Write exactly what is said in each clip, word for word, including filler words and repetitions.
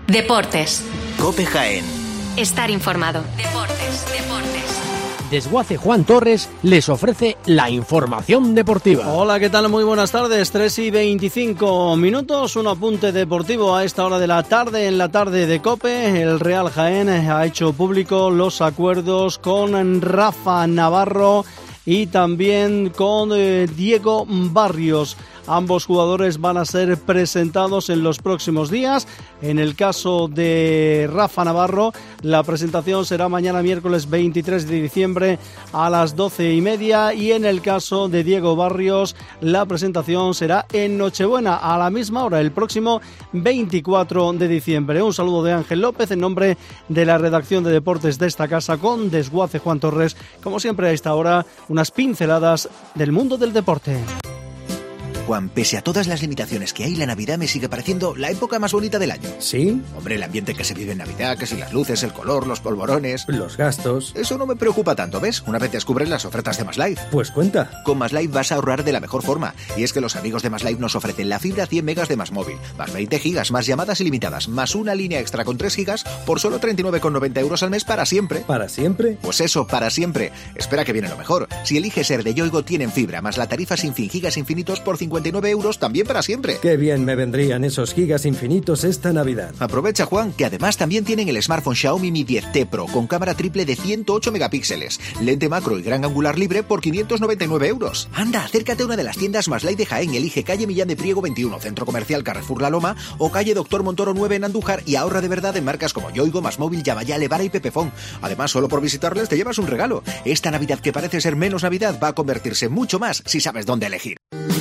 Deportes. COPE Jaén. Estar informado. Deportes, deportes. Desguace Juan Torres les ofrece la información deportiva. Hola, ¿qué tal? Muy buenas tardes. tres y veinticinco minutos. Un apunte deportivo a esta hora de la tarde. En la tarde de COPE, el Real Jaén ha hecho público los acuerdos con Rafa Navarro y también con eh, Diego Barrios. Ambos jugadores van a ser presentados en los próximos días. En el caso de Rafa Navarro, la presentación será mañana miércoles veintitrés de diciembre a las doce y media. Y en el caso de Diego Barrios, la presentación será en Nochebuena a la misma hora, el próximo veinticuatro de diciembre. Un saludo de Ángel López en nombre de la redacción de deportes de esta casa con Desguace Juan Torres. Como siempre a esta hora, unas pinceladas del mundo del deporte. Juan, pese a todas las limitaciones que hay, la Navidad me sigue pareciendo la época más bonita del año. ¿Sí? Hombre, el ambiente que se vive en Navidad, que si las luces, el color, los polvorones... Los gastos... Eso no me preocupa tanto, ¿ves? Una vez descubres las ofertas de MásLife. Pues cuenta. Con MásLife vas a ahorrar de la mejor forma. Y es que los amigos de MásLife nos ofrecen la fibra cien megas de MásMóvil, más veinte gigas, más llamadas ilimitadas, más una línea extra con tres gigas por solo treinta y nueve con noventa euros al mes para siempre. ¿Para siempre? Pues eso, para siempre. Espera que viene lo mejor. Si eliges ser de Yoigo, tienen fibra, más la tarifa sin fin gigas infinitos por cincuenta y nueve euros también para siempre. Qué bien me vendrían esos gigas infinitos esta Navidad. Aprovecha, Juan, que además también tienen el smartphone Xiaomi Mi diez T Pro con cámara triple de ciento ocho megapíxeles, lente macro y gran angular libre por quinientos noventa y nueve euros. Anda, acércate a una de las tiendas MásLife de Jaén, elige calle Millán de Priego veintiuno, Centro Comercial Carrefour La Loma, o calle Doctor Montoro nueve en Andújar, y ahorra de verdad en marcas como Yoigo, MásMóvil, Yamaya, Levara y Pepefón. Además, solo por visitarles te llevas un regalo. Esta Navidad, que parece ser menos Navidad, va a convertirse mucho más si sabes dónde elegir.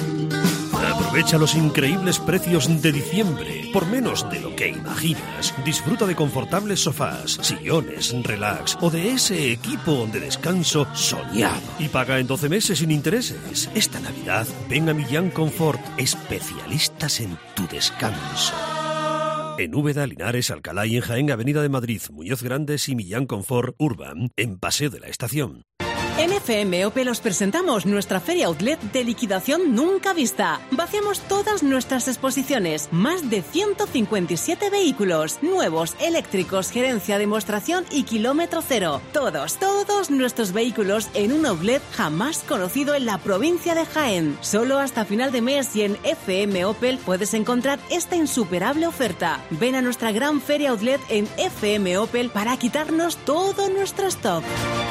Aprovecha los increíbles precios de diciembre. Por menos de lo que imaginas, disfruta de confortables sofás, sillones, relax o de ese equipo de descanso soñado. Y paga en doce meses sin intereses. Esta Navidad, ven a Millán Confort, especialistas en tu descanso. En Úbeda, Linares, Alcalá y en Jaén, Avenida de Madrid, Muñoz Grandes y Millán Confort Urban, en Paseo de la Estación. En F M Opel os presentamos nuestra feria outlet de liquidación nunca vista. Vaciamos todas nuestras exposiciones, más de ciento cincuenta y siete vehículos, nuevos, eléctricos, gerencia, demostración y kilómetro cero. Todos, todos nuestros vehículos en un outlet jamás conocido en la provincia de Jaén. Solo hasta final de mes, y en F M Opel puedes encontrar esta insuperable oferta. Ven a nuestra gran feria outlet en F M Opel para quitarnos todo nuestro stock.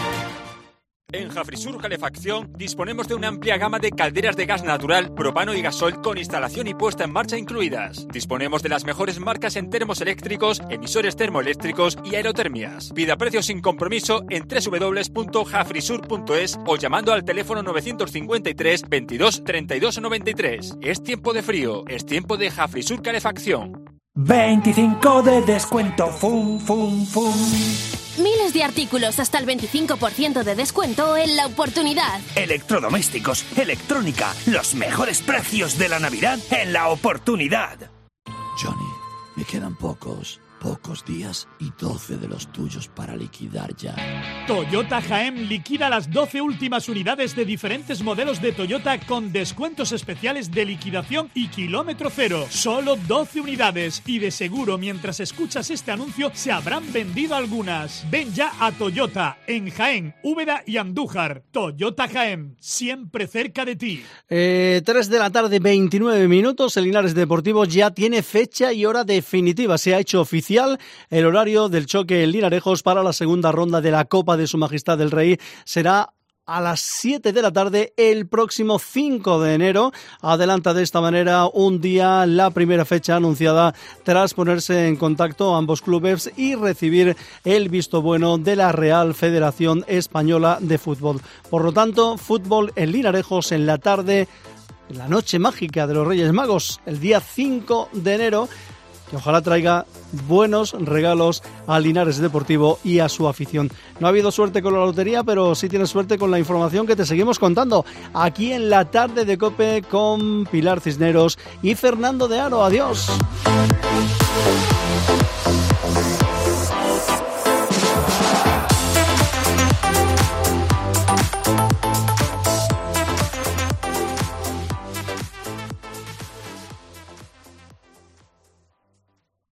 En Jafrisur Calefacción disponemos de una amplia gama de calderas de gas natural, propano y gasol con instalación y puesta en marcha incluidas. Disponemos de las mejores marcas en termos eléctricos, emisores termoeléctricos y aerotermias. Pida precios sin compromiso en doble u doble u doble u punto jafrisur punto es o llamando al teléfono novecientos cincuenta y tres veintidós treinta y dos noventa y tres. Es tiempo de frío, es tiempo de Jafrisur Calefacción. veinticinco de descuento, fum, fum, fum. Miles de artículos hasta el veinticinco por ciento de descuento en La Oportunidad. Electrodomésticos, electrónica, los mejores precios de la Navidad en La Oportunidad. Johnny, me quedan pocos, pocos días y doce de los tuyos para liquidar ya. Toyota Jaén liquida las doce últimas unidades de diferentes modelos de Toyota con descuentos especiales de liquidación y kilómetro cero. Solo doce unidades y de seguro mientras escuchas este anuncio se habrán vendido algunas. Ven ya a Toyota en Jaén, Úbeda y Andújar. Toyota Jaén, siempre cerca de ti. Eh, tres de la tarde, veintinueve minutos. El Linares Deportivo ya tiene fecha y hora definitiva. Se ha hecho oficial el horario del choque en Linarejos para la segunda ronda de la Copa de Su Majestad el Rey. Será a las siete de la tarde el próximo cinco de enero. Adelanta de esta manera un día la primera fecha anunciada tras ponerse en contacto ambos clubes y recibir el visto bueno de la Real Federación Española de Fútbol. Por lo tanto, fútbol en Linarejos en la tarde, en la noche mágica de los Reyes Magos, el día cinco de enero, que ojalá traiga buenos regalos a Linares Deportivo y a su afición. No ha habido suerte con la lotería, pero sí tienes suerte con la información que te seguimos contando aquí en la tarde de COPE con Pilar Cisneros y Fernando de Aro. Adiós.